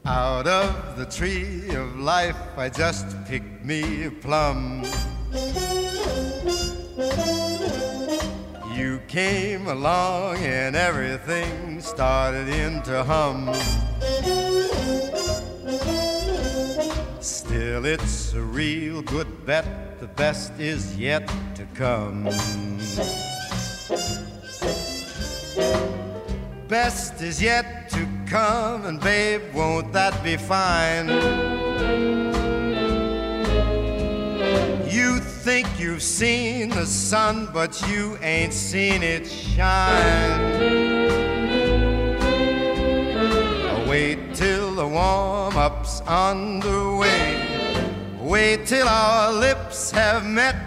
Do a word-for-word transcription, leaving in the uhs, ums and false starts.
Out of the tree of life I just picked me a plum. You came along and everything started in to hum. Still it's a real good bet, the best is yet to come. Best is yet to come, and babe, won't that be fine? You think you've seen the sun, but you ain't seen it shine. Wait till the warm-up's underway. Wait till our lips have met